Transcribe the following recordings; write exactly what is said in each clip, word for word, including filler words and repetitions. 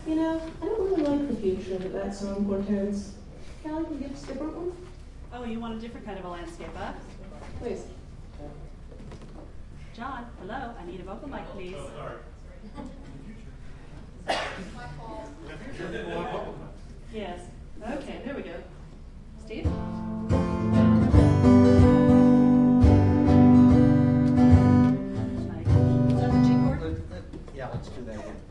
You know, I don't really like the future that that song portends. Callie, can you give us a different one? Oh, you want a different kind of a landscape, huh? Please. John, hello, I need a vocal mic, please. Oh, sorry. My fault. Yes. Okay, there we go. Steve? Is that the G chord? Yeah, let's do that again.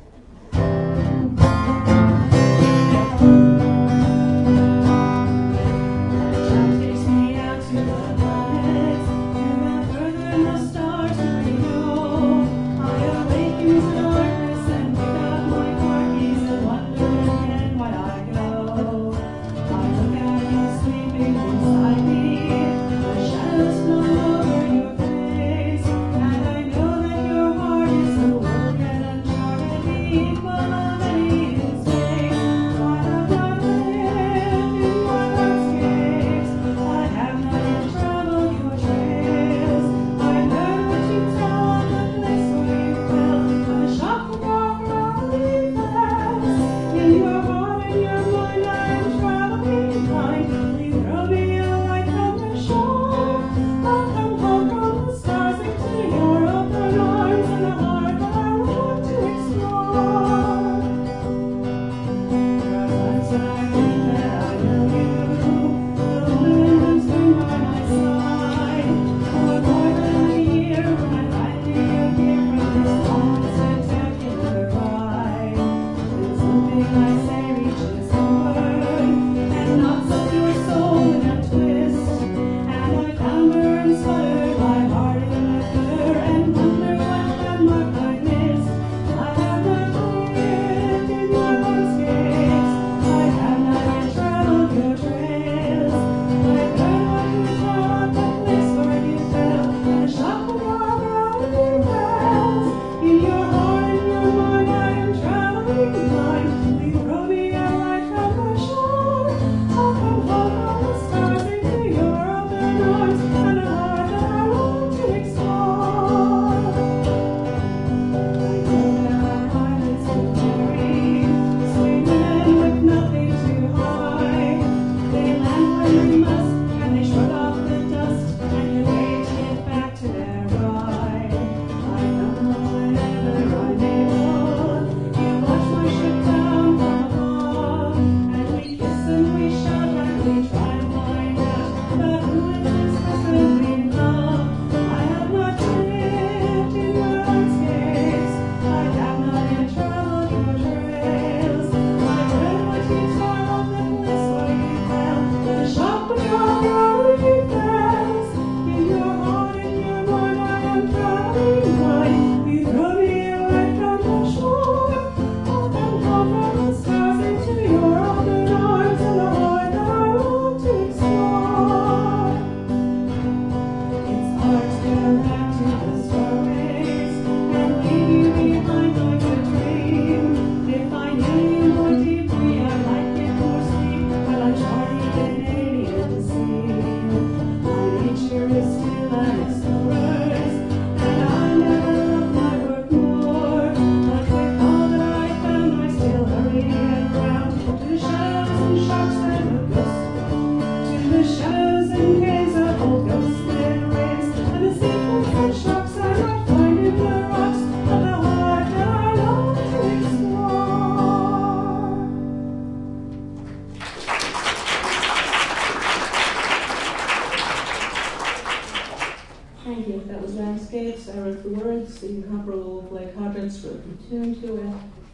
Takes me out to the planets, to the furthermost stars that we know. I awaken to darkness and pick up my car keys and wonder again why I go. I look at you sleeping beside me, the shadows flow over your face, and I know that your heart is a world yet uncharted, deep full of any mistake. I have not lived in your landscapes, I have not yet traveled your trails. I learned what you tell on the place where you fell, the shock of your gravity fast. In your heart and your mind I am traveling blind. Will you throw me a light from the shore? I'll come home from the stars into your open arms and a heart that I want to explore. There are times when I think that I know you, the woman who's been by my side for more than a year. When I finally appear from this long spectacular ride, then something I say reaches homeward and knocks up your soul in a twist, and I clamor and sputter my heart in a flutter and wonder what landmark I missed. I have not lived in your landscapes, I have not yet traveled your trails. I learned what you tell on the place where you fell, and the shock of your gravity fast. In your heart and your mind I am traveling blind. Will you throw me a light from the shore? I'll come home from the stars into your open arms and a heart that I want to explore. I know there are pilots who carry sweet men with nothing to hide. They land when they must, and they shrug off the dust and can wait to get back to their ride. I know whenever I'm able, you watch my ship down from above, and we kiss and we shout and we try to find out about who is this person we love. I have not lived in your landscapes, I have not yet traveled your trails. I read what you tell of the place where you fell, the shock of your gravity fast. In your heart and your mind I am traveling blind. You throw me a light from the shore, I'll come home from the stars into your open arms and a heart that I want to explore. It's hard to go back to the starways and leave you behind like a dream. If I knew you more deeply, I might get more sleep, but uncharted and alien sea. My nature is still an explorer's, and I never loved my work more. But with all that I found, I still hurry and round to the shadows and shocks that have ghosts, to the shadows and caves of old ghostly waves, and the secrets and shocks I might find in the rocks of the heart that I long to explore. Thank you. That was Landscapes. I wrote the words. Stephen Copperell will play quadrants, wrote the tune to it.